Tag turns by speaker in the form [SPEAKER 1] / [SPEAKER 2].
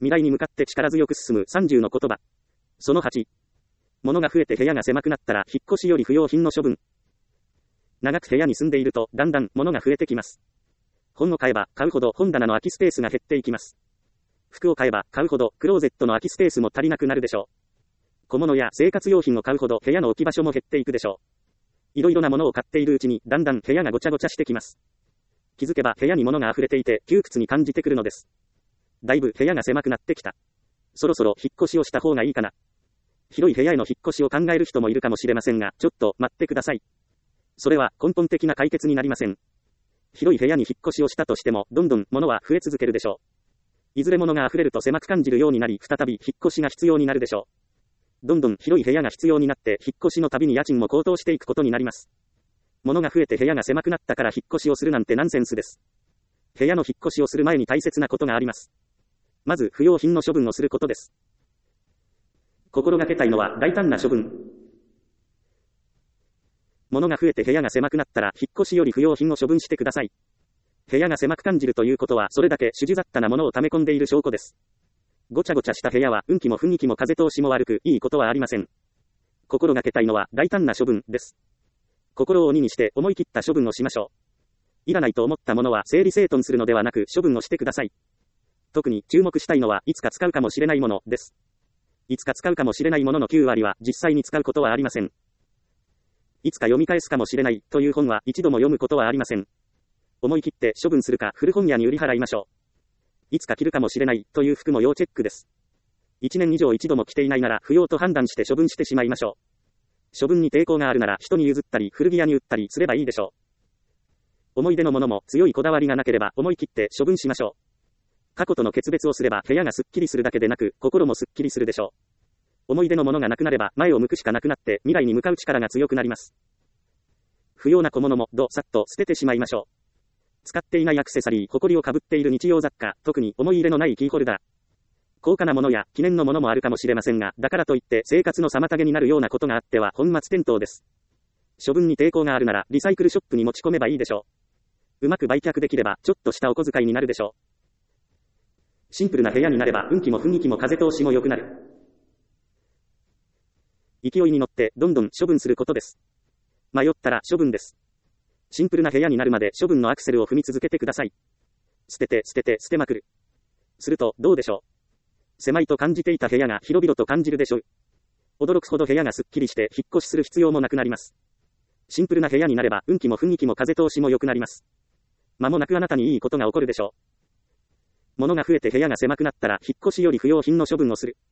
[SPEAKER 1] 未来に向かって力強く進む30の言葉。その8。物が増えて部屋が狭くなったら引っ越しより不要品の処分。長く部屋に住んでいるとだんだん物が増えてきます。本を買えば買うほど本棚の空きスペースが減っていきます。服を買えば買うほどクローゼットの空きスペースも足りなくなるでしょう。小物や生活用品を買うほど部屋の置き場所も減っていくでしょう。いろいろなものを買っているうちにだんだん部屋がごちゃごちゃしてきます。気づけば部屋に物が溢れていて窮屈に感じてくるのです。だいぶ部屋が狭くなってきた。そろそろ引っ越しをした方がいいかな。広い部屋への引っ越しを考える人もいるかもしれませんが、ちょっと待ってください。それは根本的な解決になりません。広い部屋に引っ越しをしたとしても、どんどん物は増え続けるでしょう。いずれ物が溢れると狭く感じるようになり、再び引っ越しが必要になるでしょう。どんどん広い部屋が必要になって、引っ越しのたびに家賃も高騰していくことになります。物が増えて部屋が狭くなったから引っ越しをするなんてナンセンスです。部屋の引っ越しをする前に大切なことがあります。まず、不要品の処分をすることです。心がけたいのは大胆な処分。物が増えて部屋が狭くなったら、引っ越しより不要品を処分してください。部屋が狭く感じるということは、それだけ主従雑多なものを溜め込んでいる証拠です。ごちゃごちゃした部屋は、運気も雰囲気も風通しも悪く、いいことはありません。心がけたいのは大胆な処分です。心を鬼にして思い切った処分をしましょう。いらないと思ったものは整理整頓するのではなく処分をしてください。特に注目したいのはいつか使うかもしれないものです。いつか使うかもしれないものの9割は実際に使うことはありません。いつか読み返すかもしれないという本は一度も読むことはありません。思い切って処分するか古本屋に売り払いましょう。いつか着るかもしれないという服も要チェックです。1年以上一度も着ていないなら不要と判断して処分してしまいましょう。処分に抵抗があるなら人に譲ったり古着屋に売ったりすればいいでしょう。思い出のものも強いこだわりがなければ思い切って処分しましょう。過去との決別をすれば部屋がすっきりするだけでなく心もすっきりするでしょう。思い出のものがなくなれば前を向くしかなくなって未来に向かう力が強くなります。不要な小物もさっと捨ててしまいましょう。使っていないアクセサリー、埃をかぶっている日用雑貨、特に思い入れのないキーホルダー。高価なものや記念のものもあるかもしれませんが、だからといって生活の妨げになるようなことがあっては本末転倒です。処分に抵抗があるならリサイクルショップに持ち込めばいいでしょう。うまく売却できればちょっとしたお小遣いになるでしょう。シンプルな部屋になれば運気も雰囲気も風通しも良くなる。勢いに乗ってどんどん処分することです。迷ったら処分です。シンプルな部屋になるまで処分のアクセルを踏み続けてください。捨てて捨てて捨てまくる。するとどうでしょう。狭いと感じていた部屋が広々と感じるでしょう。驚くほど部屋がすっきりして引っ越しする必要もなくなります。シンプルな部屋になれば運気も雰囲気も風通しも良くなります。間もなくあなたにいいことが起こるでしょう。物が増えて部屋が狭くなったら引っ越しより不要品の処分をする。